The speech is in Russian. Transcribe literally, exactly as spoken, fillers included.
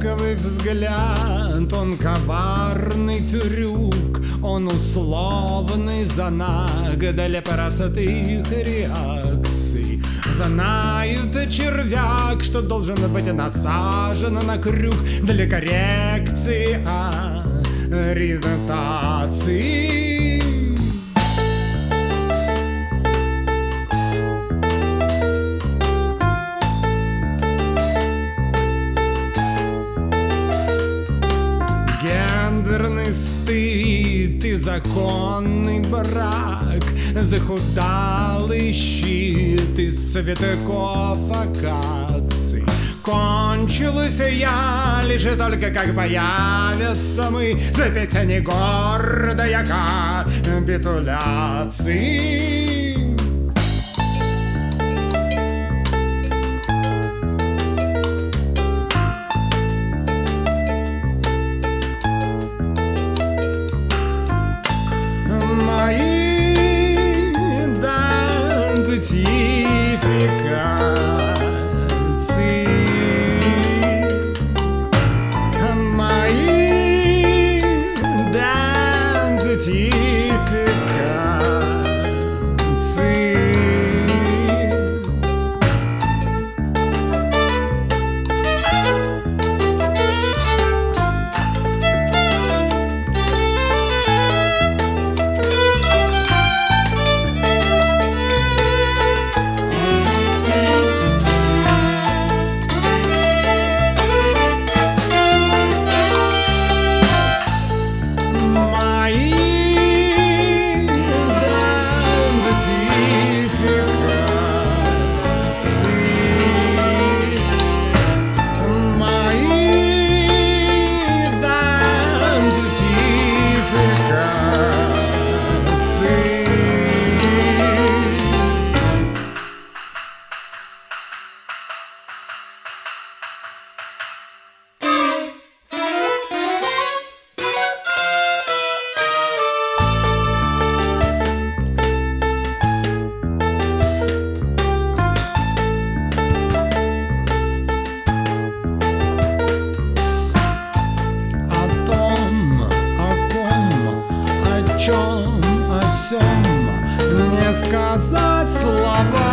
ласковый взгляд, он коварный трюк, он условный знак для простых реакций. Знает червяк, что должен быть насажен на крюк для коррекции ориентации. Гендерный стыд и законный брак, захудалый щит из цветков акаций. Кончилась я лишь только как появятся мы, за песни гордая капитуляции. О чем, о сём не сказать слова.